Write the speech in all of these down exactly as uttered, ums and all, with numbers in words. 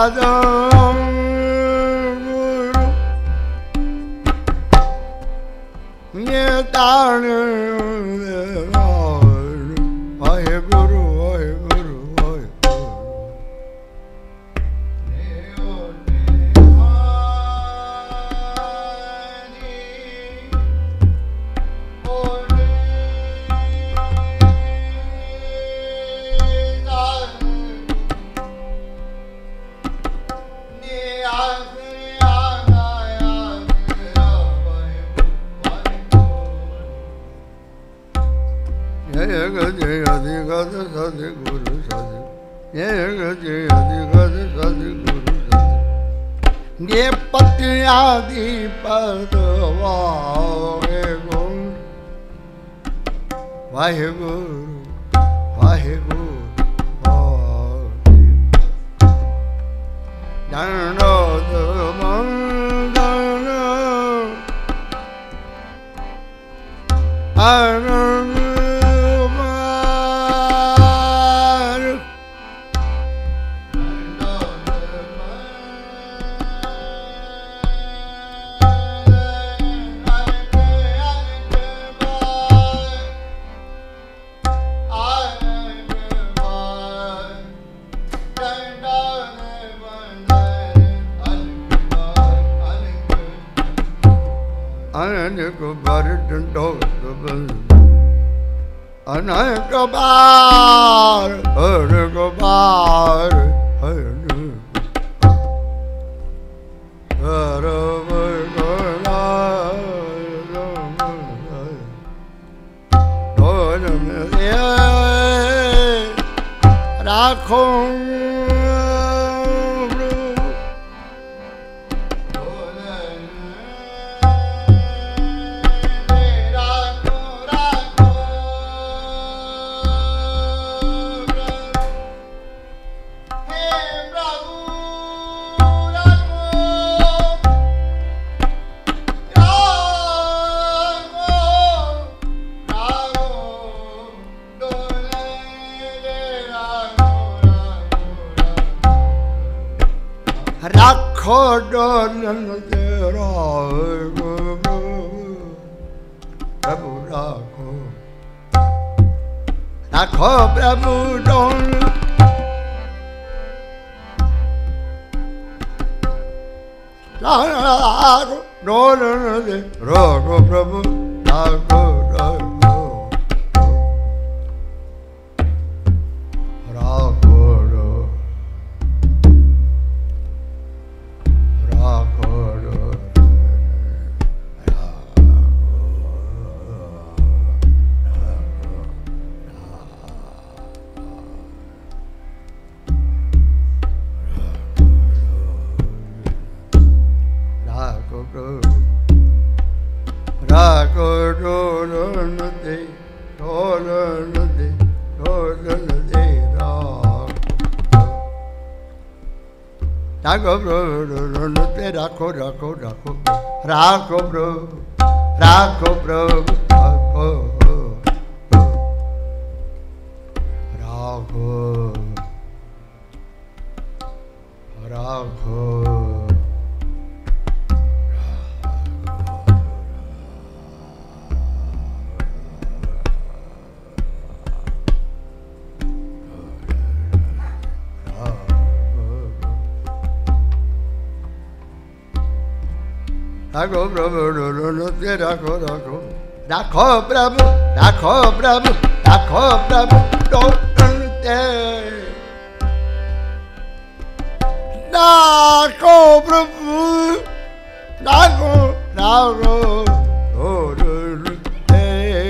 ये पत्यादि पदवा वाहेगुरु वाहेगुरु दंडोत मंगल अनेक बार अनेक बार अनेक बार राखो राखो डोलन तेरा प्रभु राखो राखो प्रभु डोलन डोलन दे राखो प्रभु राखो राखो राखो राखो डोलन दे डोलन दे डोलन दे राखो डोलन दे राखो राखो राखो राखो प्रभु राखो प्रभु राखो राखो राखो राखो प्रभु डोलन दे राखो राखो राखो प्रभु राखो प्रभु राखो प्रभु डोलन दे राखो प्रभु राखो राखो डोलन दे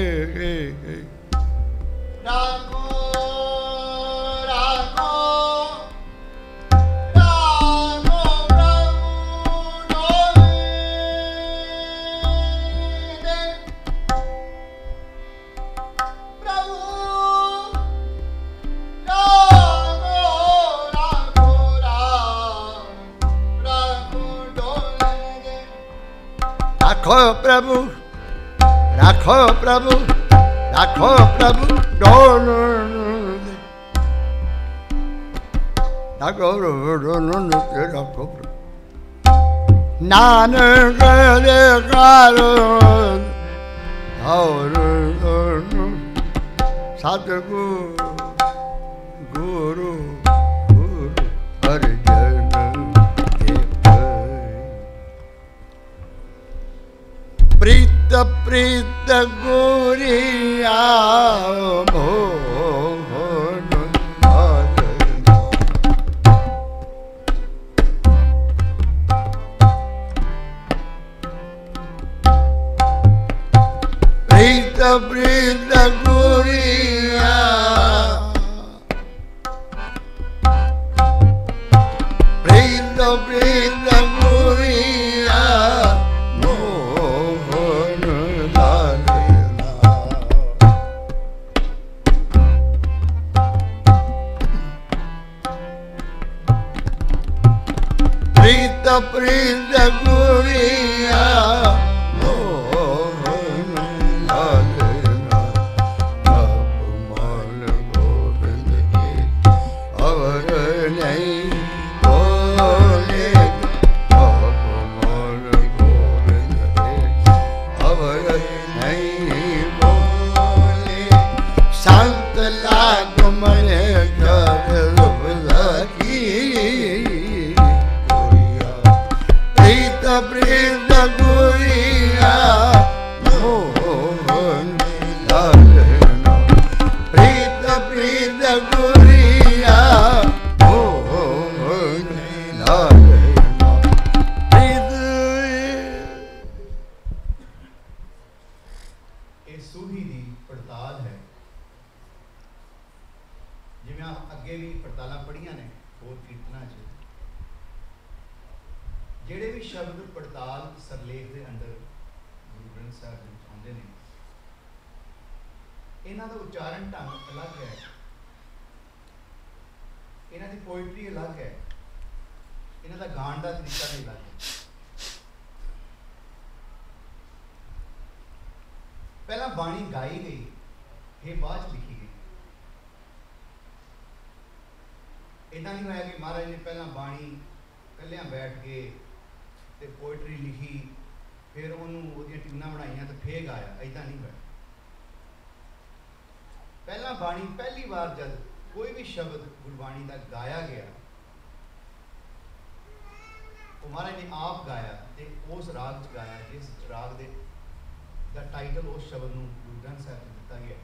राखो राखो प्रभु राखो प्रभु राखो प्रभु डोलन रखो रखो नानक रे कारो और सतगुरु गुरु गुरु अर्जन प्रीत प्रीत गुरिया मोहन प्रीत प्रीत गुरिया प्रीत प्रीत गुरिया प्रीत प्रीत गुरिया मोहन लाल अपमान गोविंद के अवर नहीं बोले अपमान गोविंद के अवर नहीं बोले संत लाग मन कर लगी प्रीत गुरिया मोहन लाल प्रीत प्रीत गुरिया मोहन लाल ਇਹ ਸੂਹੀ ਦੀ ਪੜਤਾਲ ਹੈ ਜਿਵੇਂ ਅੱਗੇ ਵੀ ਪੜਤਾਲਾਂ ਪੜੀਆਂ ਨੇ ਹੋਰ ਕੀਰਤਨਾਂ 'ਚ ਜਿਹੜੇ ਵੀ ਸ਼ਬਦ ਪੜਤਾਲ ਸਰਲੇਖ ਦੇ ਅੰਦਰ ਗੁਰੂ ਗ੍ਰੰਥ ਸਾਹਿਬ ਦੇ ਵਿੱਚ ਆਉਂਦੇ ਨੇ ਇਹਨਾਂ ਦਾ ਉਚਾਰਨ ਢੰਗ ਅਲੱਗ ਹੈ ਇਹਨਾਂ ਦੀ ਪੋਇਟਰੀ ਅਲੱਗ ਹੈ ਇਹਨਾਂ ਦਾ ਗਾਣ ਦਾ ਤਰੀਕਾ ਵੀ ਅਲੱਗ ਹੈ ਪਹਿਲਾਂ ਬਾਣੀ ਗਾਈ ਗਈ ਇਹ ਬਾਅਦ 'ਚ ਲਿਖੀ ਗਈ ਇਦਾਂ ਨਹੀਂ ਹੋਇਆ ਕਿ ਮਹਾਰਾਜ ਨੇ ਪਹਿਲਾਂ ਬਾਣੀ ਇਕੱਲਿਆਂ ਬੈਠ ਕੇ ਤੇ ਪੋਇਟਰੀ ਲਿਖੀ ਫਿਰ ਉਹਨੂੰ ਉਹਦੀਆਂ ਟਿਊਨਾਂ ਬਣਾਈਆਂ ਤੇ ਫੇਰ ਗਾਇਆ ਐਦਾਂ ਨਹੀਂ ਹੋਇਆ ਪਹਿਲਾਂ ਬਾਣੀ ਪਹਿਲੀ ਵਾਰ ਜਦ ਕੋਈ ਵੀ ਸ਼ਬਦ ਗੁਰਬਾਣੀ ਦਾ ਗਾਇਆ ਗਿਆ ਉਹ ਮਹਾਰਾਜ ਨੇ ਆਪ ਗਾਇਆ ਤੇ ਉਸ ਰਾਗ 'ਚ ਗਾਇਆ ਜਿਸ ਰਾਗ ਦੇ ਦਾ ਟਾਈਟਲ ਉਸ ਸ਼ਬਦ ਨੂੰ ਗੁਰੂ ਗ੍ਰੰਥ ਸਾਹਿਬ 'ਚ ਦਿੱਤਾ ਗਿਆ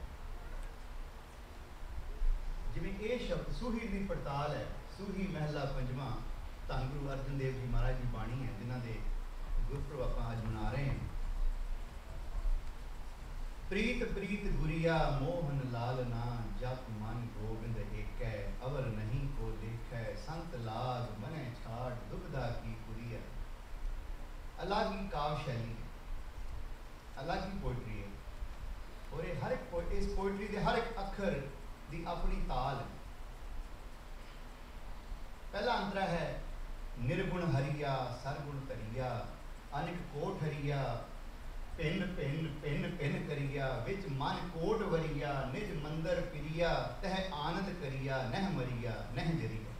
ਜਿਵੇਂ ਇਹ ਸ਼ਬਦ ਸੂਹੀ ਦੀ ਪੜਤਾਲ ਹੈ ਸੂਹੀ ਮਹਿਲਾ ਪੰਜਵਾਂ ਧੰਨ ਗੁਰੂ ਅਰਜਨ ਦੇਵ ਜੀ ਮਹਾਰਾਜ ਦੀ ਬਾਣੀ ਹੈ ਜਿਨ੍ਹਾਂ ਦੇ ਗੁਰਪੁਰਬ ਆਪਾਂ ਅੱਜ ਮਨਾ ਰਹੇ ਹਾਂ ਪ੍ਰੀਤ ਪ੍ਰੀਤ ਗੁਰੀਆ ਮੋਹਨ ਲਾਲ ਨਾ ਜਪ ਮਨ ਗੋਬਿੰਦ ਏਕੈ ਅਵਰ ਨਹੀਂ ਕੋ ਲੇਖੈ ਸੰਤ ਲਾਗ ਮਨੇ ਛਾੜ ਦੁਬਦਾ ਕੀ ਕੁਰੀਆ ਅਲੱਗ ਹੀ ਕਾਵ ਸ਼ੈਲੀ ਹੈ ਅਲੱਗ ਹੀ ਪੋਇਟਰੀ ਹੈ ਔਰ ਇਹ ਹਰ ਇੱਕ ਇਸ ਪੋਇਟਰੀ ਦੇ ਹਰ ਇੱਕ ਅੱਖਰ ਦੀ ਆਪਣੀ ਤਾਲ ਹੈ ਪਹਿਲਾ ਅੰਤਰਾ ਹੈ निर्गुण हरिया सरगुण तरिया अनिक कोट हरिया पिन पिन पिन पिन करिया विच मन कोट वरिया निज मंदर पिरिया तह आनंद करिया नह मरिया नह जरिया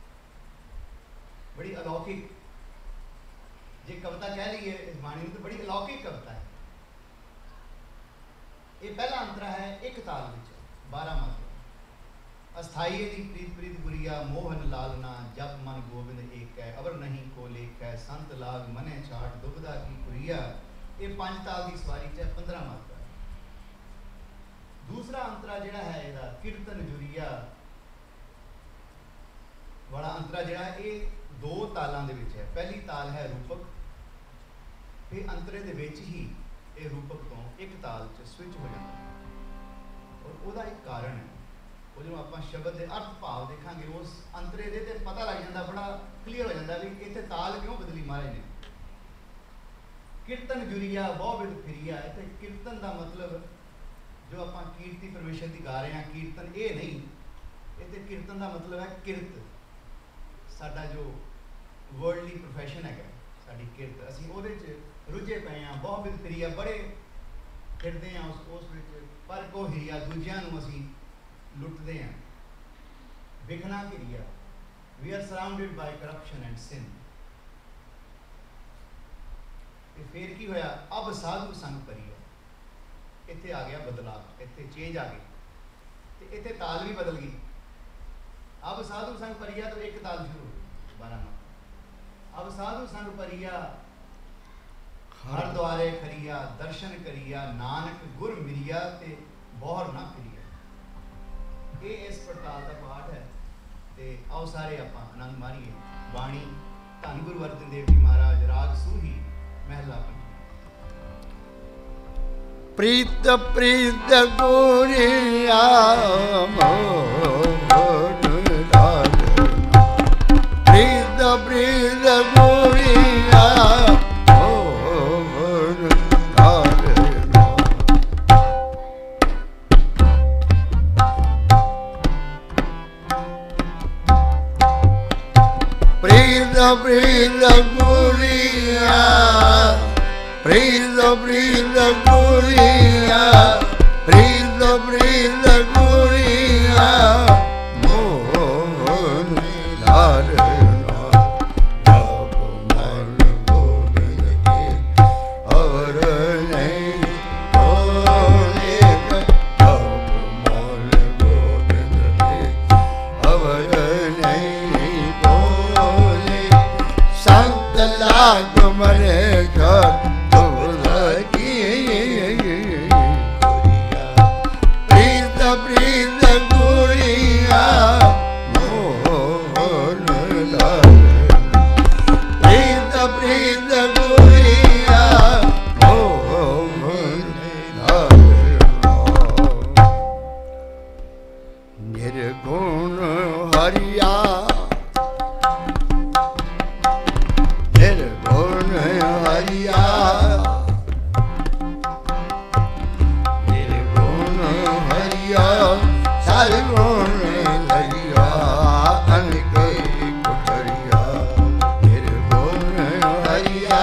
बड़ी अलौकिक जे कविता कह रही है इस बाणी में तो बड़ी अलौकिक कविता है ये पहला अंतरा है एक ताल विच बारह मात्रा अस्थाई दी प्रीत प्रीत गुरिया मोहन लालना जप मन गोविंद एक है अवर नहीं को लेख है संत लाग मने छाट दुबदा की कुरिया ये पांच ताल की सवारी च पंद्रह मात्रा दूसरा अंतरा जिहड़ा है इहदा कीर्तन जुरिया वाला अंतरा जिहड़ा है ये दो तालां दे विच है पहली ताल है रूपक फिर अंतरे दे विच ही ये रूपक तो एक ताल च स्विच हो जाता और उसका एक कारण है वो जो आप शब्द के अर्थ भाव देखा उस अंतरे दे ते पता लग जाता बड़ा क्लीयर हो जाता भी इतने ताल क्यों बदली महाराज ने कीर्तन जुरिया बहु बिद फिरिया इतने कीर्तन का मतलब जो आप कीर्ति परमेश्वर की गा रहे हैं कीर्तन ये नहीं इतने कीर्तन का मतलब है किरत साडा जो वर्ल्डली प्रोफैशन है साडी किरत असीं उहदे च रुझे पे हैं बहु बिद फिरिया बड़े फिरते हैं उस उस पर को हिरिया दूजियां नूं असीं लुटते हैं विखना घिरिया We are surrounded by corruption and sin. ਤੇ ਫਿਰ ਕੀ ਹੋਇਆ? ਅਬ ਸਾਧੂ ਸੰਗ ਪਰੀਆ, ਇੱਥੇ ਆ ਗਿਆ ਬਦਲਾਅ, ਇੱਥੇ ਚੇਂਜ ਆ ਗਈ ਤੇ ਇੱਥੇ ਤਾਲ ਵੀ ਬਦਲ ਗਈ। ਅਬ ਸਾਧੂ ਸੰਗ ਪਰੀਆ ਤੋਂ ਇੱਕ ਤਾਲ ਸ਼ੁਰੂ ਹੋ ਗਈ ਬਾਰਾਂ ਨੰਬਰ। ਅਬ ਸਾਧੂ ਸੰਗ ਪਰੀਆ हर द्वारे खरिया, दर्शन करिया, नानक गुर मिरिया ते बोहर ना करिया। ये इस प्रकार का पाठ है। ते आओ सारे आप आनंद मारिए। बाणी धन गुरु अर्जन देव जी महाराज, राग सूही, महला पंचमी। प्रीत प्रीत गुरिया प्रीत प्रीत गुरिया Brilla Guria, Brilla Brilla Guria, Brilla Brilla Guria, Mohan Larna, Japamal Govinda, Avarane, Goleka, Japamal Govinda, Avarane. लाग मरे घर की प्रीत प्रीत गुड़िया मोहन प्रीत प्रीत गुड़िया मोहन निर्गुण हरिया हरिया निर्गुण हरिया सर्वगुण हरिया अनेक कुठरिया निर्गुण हरिया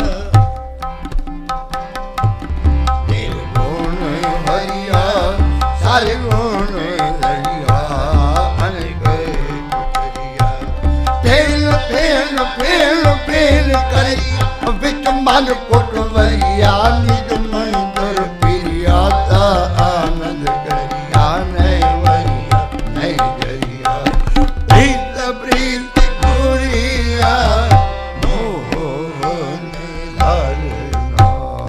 निर्गुण हरिया सर्वगुण हरिया अनेक कुठरिया फेल फेल फेल फेल करिया विच मन कोटवरिया निज मंदर पिरिया ता आनंद करिया नहीं वरिया नहीं जरिया प्रीत प्रीत गुरिया मोहन लालना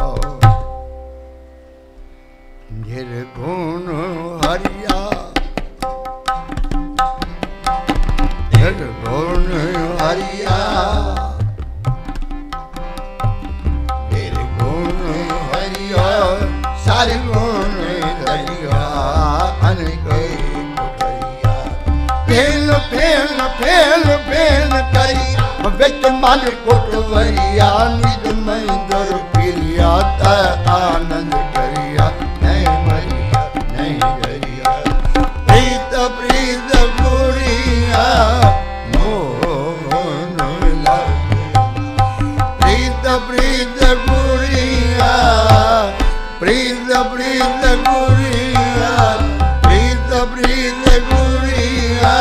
निर्गुण हरिया निर्गुण हरिया सर्वगुण हरिया अनेक कुठरिया फेल फेल फेल फेल करिया विच मन कोटवरिया निज मंदर पिरिया ता आनंद करिया नहीं मरिया नहीं गरिया प्रीत प्रीत गुड़िया मोहन प्रीत प्रीत गुड़िया प्रीत प्रीत गुड़िया प्रीत प्रीत गुड़िया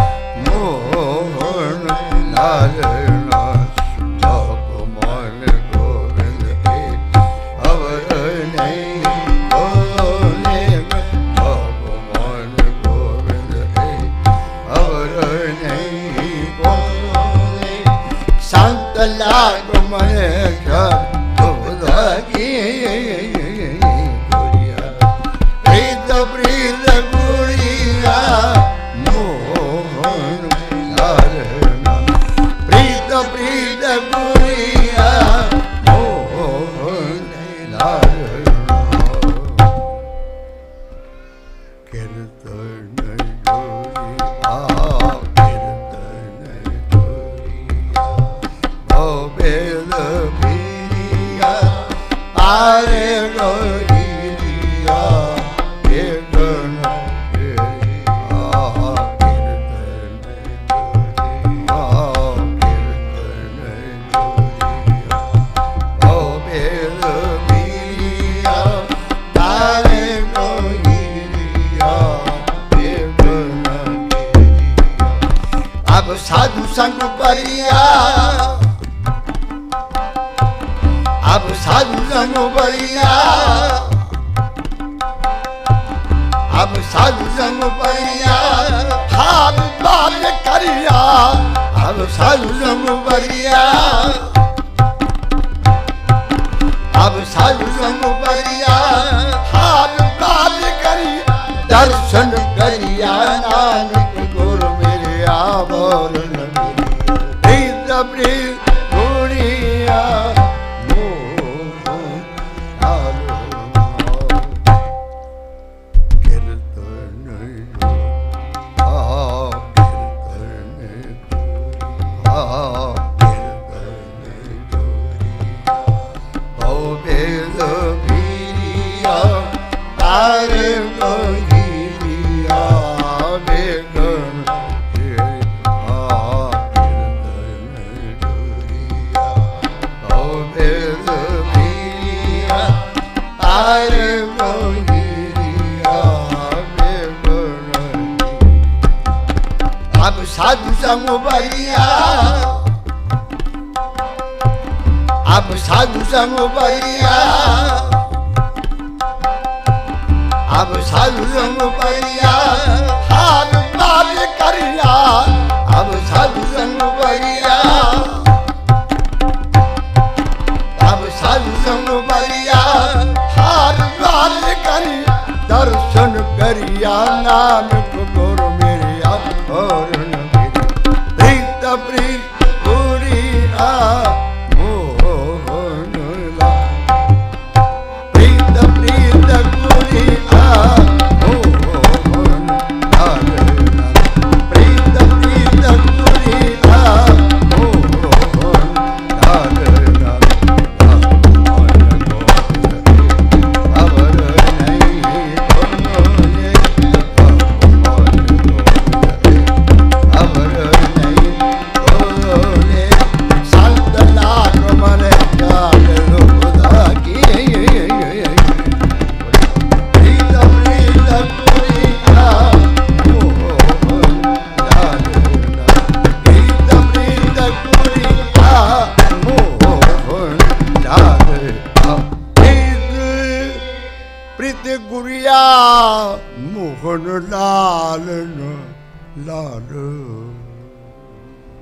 मोहन लालना जपमाल गोविंद के अवर नहीं बोले जपमाल गोविंद के अवर नहीं बोले संत लाग महे घर की प्रीत प्रीत गुड़िया मोहन लालना प्रीत प्रीत गुड़िया मोहन लालना कीर्तन जोड़िया कीर्तन जोड़िया भोबेल पीरिया आरे गोरिया कीर्तन अब साधु संग परिया अब साधु संग परिया हाथ बाल करिया अब साधु संग परिया अब साधु संग परिया हाथ बाल करिया दर्शन करिया नानक गुरु मेरे आवरण प्रीत प्रीत गुड़िया अब साधु संग परिया अब साधु संग परिया अब साधु संग परिया हाथ बाल करिया अब साधु संग परिया अब साधु संग परिया हाथ बाल करिया दर्शन करिया नानक गुरु मेरे आवरण प्रीत प्रीत गुड़िया मोहन लाल प्रीत प्रीत गुड़िया मोहन लाल प्रीत प्रीत गुड़िया मोहन लाल अवर नहीं बोले अवर नहीं बोले संत लाख मन जाल रुदा की प्रीत प्रीत गुड़िया मोहन लाल प्रीत प्रीत गुड़िया मोहन लाल प्रीत गुड़िया मोहन लाल लाल